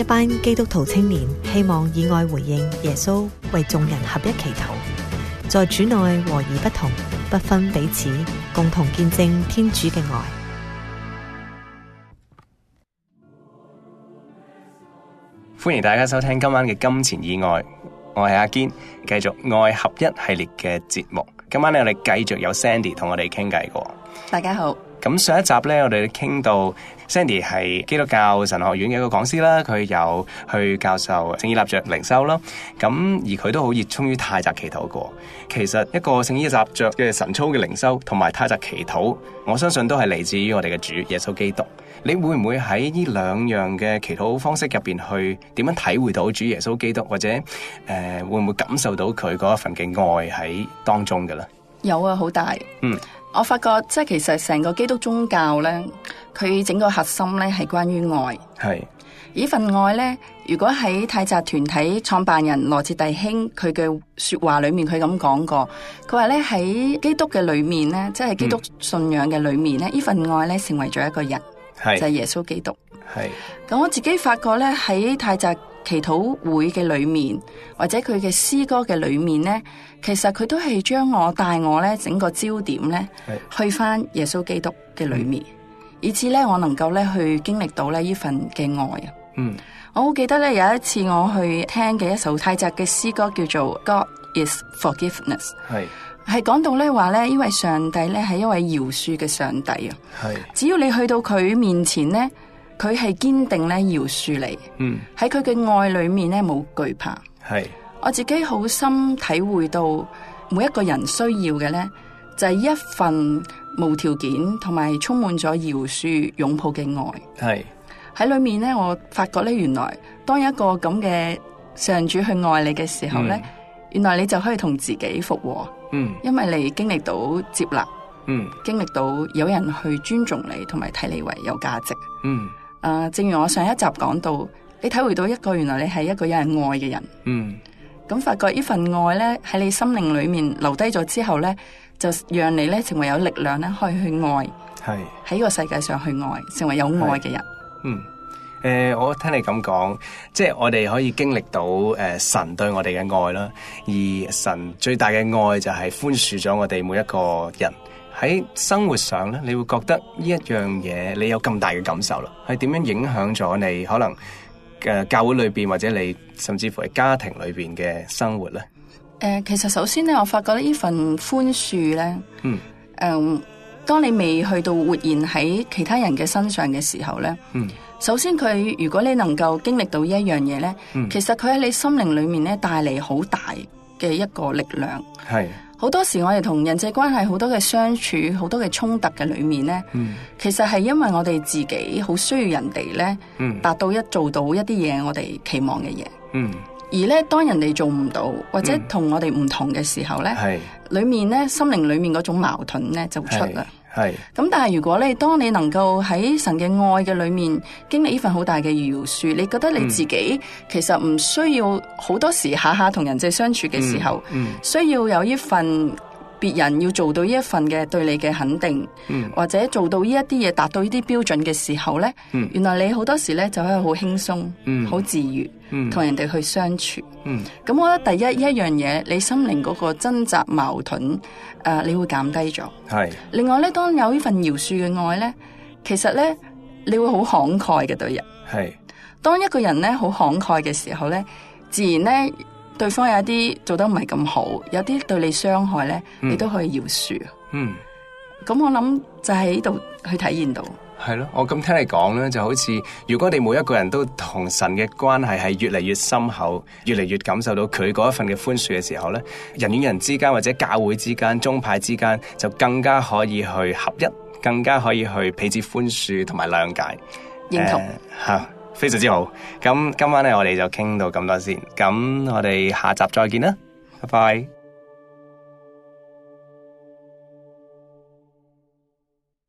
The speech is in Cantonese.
一班基督徒青年希望以愛回應耶穌為眾人合一祈禱，在主內和而不同，不分彼此，共同見證天主嘅愛。 歡迎大家收聽今晚嘅金錢以外，我係阿堅，繼續愛合一系列嘅節目。今晚咧，我哋繼續有 Sandy 同我哋傾偈過。 大家好。 咁上一集咧，我哋傾到 Sandy 係基督教神學院嘅一個講師啦，佢有去教授聖依納爵靈修啦。咁而佢都好熱衷於太宅祈禱過。其實一個聖依納爵嘅神操嘅靈修同埋太宅祈禱，我相信都係嚟自於我哋嘅主耶穌基督。你會唔會喺呢兩樣嘅祈禱方式入邊去點樣體會到主耶穌基督，或者會唔會感受到佢嗰一份嘅愛喺當中嘅咧？ 有啊，好大。我發覺即係其實成個基督宗教咧，佢整個核心咧係關於愛。係呢份愛咧，如果喺太宅團體創辦人羅哲弟兄佢嘅說話裏面，佢咁講過，佢話咧喺基督嘅裏面咧，即係基督信仰嘅裏面咧，呢份愛咧成為咗一個人，就係耶穌基督。係咁，我自己發覺咧喺太宅祈禱會嘅裏面，或者佢嘅詩歌嘅裏面咧，其實佢都係將我帶我咧整個焦點咧去翻耶穌基督嘅裏面，以至咧我能夠咧去經歷到咧呢份嘅愛啊。我好記得咧有一次我去聽嘅一首太宅嘅詩歌叫做 God is Forgiveness， 係講到咧話咧呢位上帝咧係一位饒恕嘅上帝啊。只要你去到佢面前咧，佢係堅定咧饒恕你，喺佢嘅愛裏面咧冇懼怕。我自己好深體會到每一個人需要嘅咧，就係一份無條件同埋充滿咗饒恕擁抱嘅愛。喺裏面咧，我發覺咧，原來當一個咁嘅上主去愛你嘅時候咧，原來你就可以同自己復和。因為你經歷到接納，經歷到有人去尊重你，同埋睇你為有價值。正如我上一集講到，你體會到一個原來你係一個有人愛嘅人。咁發覺呢份愛咧喺你心靈裏面留低咗之後咧，就讓你咧成為有力量咧可以去愛，喺呢個世界上去愛，成為有愛嘅人。 我聽你咁講，即係我哋可以經歷到神對我哋嘅愛啦，而神最大嘅愛就係寬恕咗我哋每一個人。喺生活上咧，你會覺得呢一樣嘢你有咁大嘅感受啦，係點樣影響咗你可能教會裏邊或者你甚至乎係家庭裏邊嘅生活咧？ 其實首先咧，我發覺呢份寬恕咧，當你未去到活現喺其他人嘅身上嘅時候咧，首先佢如果你能夠經歷到呢一樣嘢咧，其實佢喺你心靈裏面咧帶嚟好大嘅一個力量。好多時我哋同人際關係好多嘅相處，好多嘅衝突嘅裏面咧，其實係因為我哋自己好需要人哋咧，達到做到一啲嘢我哋期望嘅嘢。而咧當人哋做唔到或者同我哋唔同嘅時候咧，裏面咧心靈裏面嗰種矛盾咧就出啦。咁但係如果你當你能夠喺神嘅愛嘅裏面經歷呢份好大嘅饒恕，你覺得你自己其實唔需要好多時下下同人際相處嘅時候，需要有呢份別人要做到呢一份嘅對你嘅肯定，或者做到呢一啲嘢達到呢啲標準嘅時候咧，原來你好多時咧就可以好輕鬆，好自如，同人哋去相處。咁我覺得第一樣嘢，你心靈嗰個掙扎矛盾，你會減低咗。另外咧，當有呢份饒恕嘅愛咧，其實咧你會好慷慨嘅對人。當一個人咧好慷慨嘅時候咧，自然咧對方有一啲做得唔係咁好，有啲對你傷害咧，你都可以饒恕。咁我諗就喺呢度去體驗到。 係咯，我咁聽你講咧，就好似如果你每一個人都同神嘅關係係越嚟越深厚，越嚟越感受到佢嗰一份嘅寬恕嘅時候咧，人與人之間或者教會之間、宗派之間就更加可以去合一，更加可以去彼此寬恕同埋諒解。 認同。 非常之好。咁今晚咧，我哋就傾到咁多先。咁我哋下集再見啦，拜拜。